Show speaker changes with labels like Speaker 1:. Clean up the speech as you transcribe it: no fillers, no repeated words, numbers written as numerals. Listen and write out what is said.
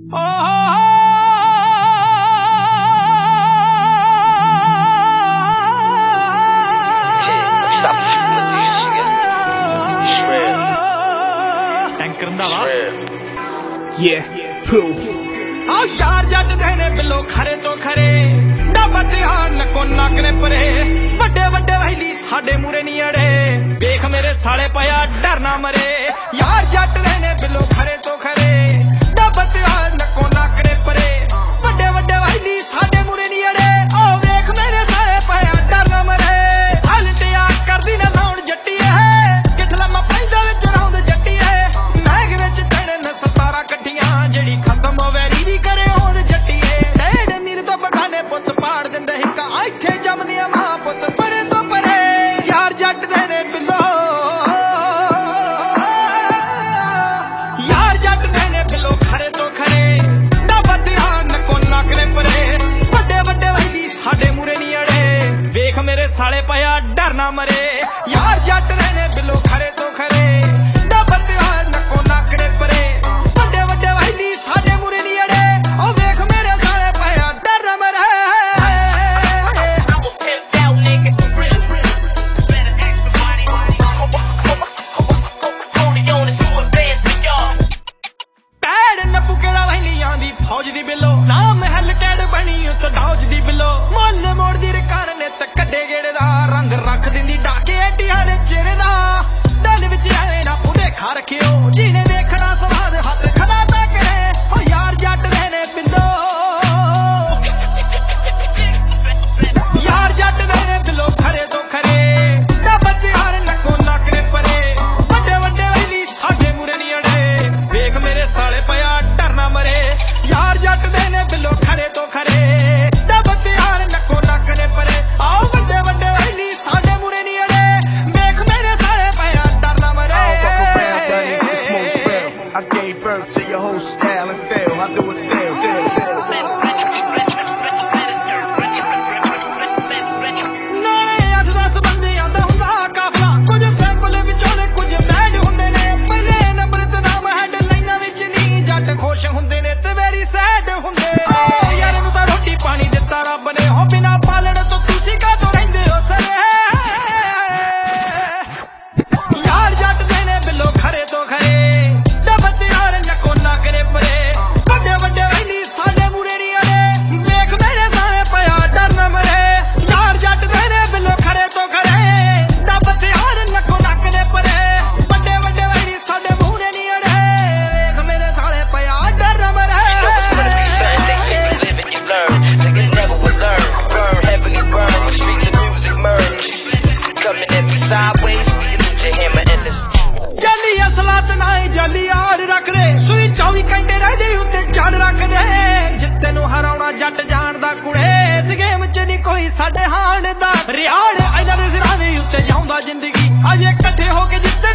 Speaker 1: यार जट देने बिलो खरे तो खरे डब्बा तिहार नको नाकने परे वड्डे वड्डे वैली साडे मूरे नी अड़े देख मेरे साले पाया डर ना मरे यार जट देने बिलो खरे तो खरे डब्बा तिहार नको नाकने परे वड्डे वड्डे वैली साडे मूरे नी अड़े ओ देख मेरे साले पाया डर ना मरे सालटिया कर दी ना साउंड जट्टी है किठला मा पैंदा विच रौंद जट्टी है मैग विच चढ़े न 17 कट्ठियां जेड़ी खत्म होवे री करे होंद जट्टी है ढेड़ मीर तो बगाने पुत पाड़ दिंदे हिक्का इत्थे जमदियां मां पुत परे तो परे यार जट दे ने बिलो यार जट दे ने बिलो खरे तो खरे डब्बा तिहार नको नाकने परे वड्डे वड्डे वैली साडे मूरे नी अड़े वेख मेरे साले पाया डर ना मरे यार जट दे ने बिलो खरे तो खरे डब्बा तिहार नको नाकने परे वड्डे वड्डे वैली साडे मूरे नी अड़े ओ वेख मेरे साले पाया डर ना मरे पैड़ नप्पू केड़ा वैलियां दी फौज दी बिलो ना महल टैड बनी उत डौज दी बिलो मोल मोड़ दी रकार ने ते कड्डे गेड़े दा रंग रख दिंदी डाके एडिया दे चेहरे दा दिल विच आवे ना भुलेखा रखियो जीने देखना स्वाद हथ खड़ा ता करे ओ यार जट दे ने बिलो यार जट दे ने बिलो खरे तो खरे डब्बा तिहार नको नाकने परे वड्डे वड्डे वैली साडे मूरे नी अड़े वेख मेरे साले पाया डर ना मरे यार जट दे ने बिलो खरे तो खरे डब्बा तिहार नको नाकने परे आओ वड्डे वड्डे वैली साडे मूरे नी अड़े वेख मेरे साले पाया डर ना मरे
Speaker 2: I gave birth to your whole style and fail. How do it feel?
Speaker 1: ਨਾਲੇ 8-10 ਬੰਦਿਆਂ ਦਾ ਹੁੰਦਾ ਕਾਫਲਾ ਕੁਝ ਸੈਂਪਲ ਵਿੱਚੋਂ ਨੇ ਕੁਝ ਬੈਡ ਹੁੰਦੇ ਨੇ ਪਹਿਲੇ ਨੰਬਰ ਤੇ ਨਾਮ ਹੈਡਲਾਈਨਾਂ ਵਿੱਚ ਨਹੀਂ ਜੱਟ ਖੁਸ਼ ਹੁੰਦੇ ਨੇ ਤੇ ਵੈਰੀ ਸੈਡ ਹੁੰਦੇ ਓ ਯਾਰ ਨੂੰ ਤਾਂ ਰੋਟੀ ਪਾਣੀ ਦਿੱਤਾ ਰੱਬ ਨੇ ਹੋ ਬਿਨਾ ਪਾਲਣ ਤੋਂ ਤੁਸੀਂ ਕਾਹਤੋਂ ਰਹਿੰਦੇ ਹੋ ਸਰੇ यार जट दे ने बिलो खरे तो खरे डब्बा तिहार नको नाकने परे वड्डे वड्डे वैली साडे मूरे नी अड़े वेख मेरे साले पाया डर ना मरे यार जट दे ने बिलो खरे तो खरे डब्बा तिहार नको नाकने परे वड्डे वड्डे वैली साडे मूरे नी अड़े वेख मेरे साले पाया डर ना मरे जाली असलात नाई जाली यार रख दे सुई 24 घंटे रह जाई उत्ते चढ़ रख दे जित्ते नू हराउणा जट जाणदा कुड़े इस गेम च नी कोई साडे हाण दा रियाड़ इधर सिरां दे उत्ते जाउंदा जिंदगी अजे इकट्ठे हो के जित्ते